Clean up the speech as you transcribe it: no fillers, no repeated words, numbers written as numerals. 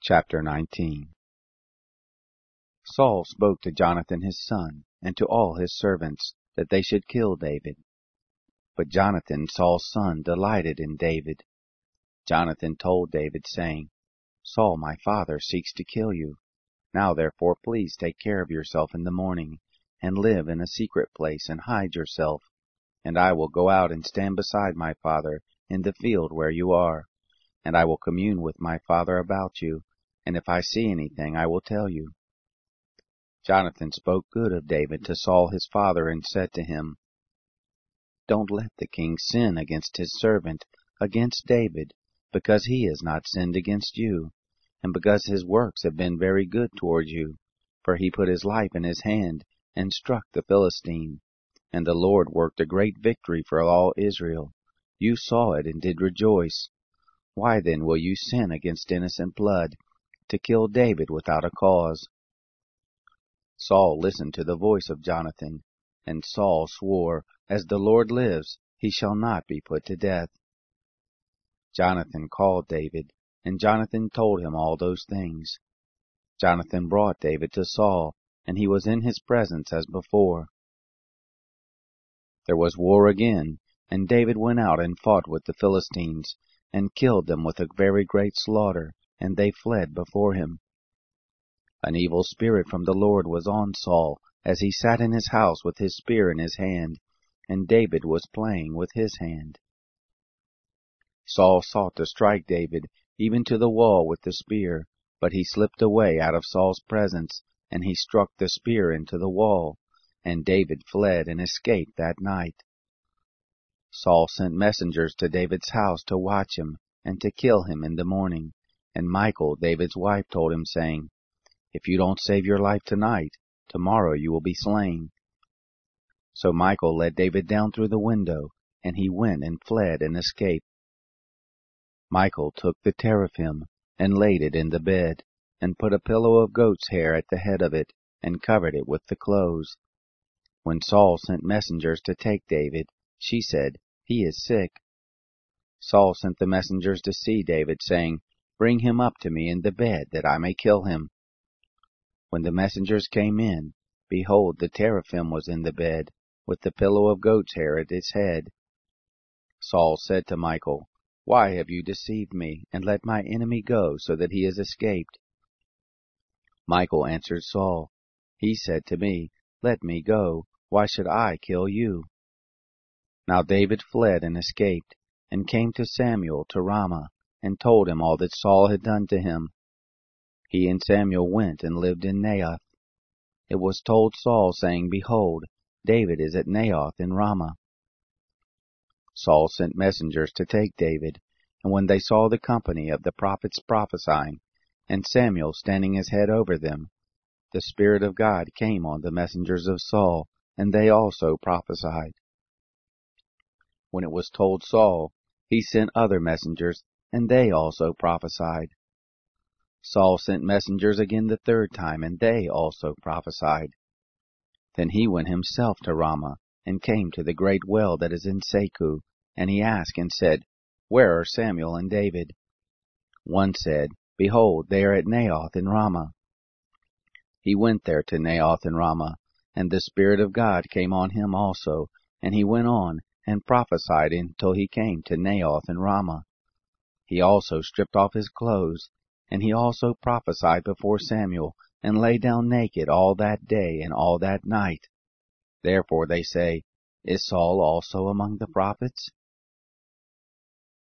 Chapter 19. Saul spoke to Jonathan his son, and to all his servants, that they should kill David. But Jonathan, Saul's son, delighted in David. Jonathan told David, saying, Saul my father seeks to kill you. Now therefore please take care of yourself in the morning, and live in a secret place, and hide yourself. And I will go out and stand beside my father in the field where you are. And I will commune with my father about you, and if I see anything I will tell you. Jonathan spoke good of David to Saul his father, and said to him, Don't let the king sin against his servant, against David, because he has not sinned against you, and because his works have been very good toward you. For he put his life in his hand, and struck the Philistine. And the Lord worked a great victory for all Israel. You saw it, and did rejoice. Why then will you sin against innocent blood, to kill David without a cause? Saul listened to the voice of Jonathan, and Saul swore, As the Lord lives, he shall not be put to death. Jonathan called David, and Jonathan told him all those things. Jonathan brought David to Saul, and he was in his presence as before. There was war again, and David went out and fought with the Philistines, and killed them with a very great slaughter, and they fled before him. An evil spirit from the Lord was on Saul, as he sat in his house with his spear in his hand, and David was playing with his hand. Saul sought to strike David, even to the wall with the spear, but he slipped away out of Saul's presence, and he struck the spear into the wall, and David fled and escaped that night. Saul sent messengers to David's house to watch him, and to kill him in the morning. And Michal, David's wife, told him, saying, If you don't save your life tonight, tomorrow you will be slain. So Michal let David down through the window, and he went and fled and escaped. Michal took the teraphim, and laid it in the bed, and put a pillow of goat's hair at the head of it, and covered it with the clothes. When Saul sent messengers to take David, she said, He is sick. Saul sent the messengers to see David, saying, Bring him up to me in the bed, that I may kill him. When the messengers came in, behold, the teraphim was in the bed, with the pillow of goat's hair at its head. Saul said to Michal, Why have you deceived me, and let my enemy go, so that he has escaped? Michal answered Saul, He said to me, Let me go, why should I kill you? Now David fled and escaped, and came to Samuel to Ramah, and told him all that Saul had done to him. He and Samuel went and lived in Naioth. It was told Saul, saying, Behold, David is at Naioth in Ramah. Saul sent messengers to take David, and when they saw the company of the prophets prophesying, and Samuel standing his head over them, the Spirit of God came on the messengers of Saul, and they also prophesied. When it was told Saul, he sent other messengers, and they also prophesied. Saul sent messengers again the third time, and they also prophesied. Then he went himself to Ramah, and came to the great well that is in Secu, and he asked and said, Where are Samuel and David? One said, Behold, they are at Naioth in Ramah. He went there to Naioth in Ramah, and the Spirit of God came on him also, and he went on, and prophesied until he came to Naioth in Ramah. He also stripped off his clothes, and he also prophesied before Samuel, and lay down naked all that day and all that night. Therefore they say, Is Saul also among the prophets?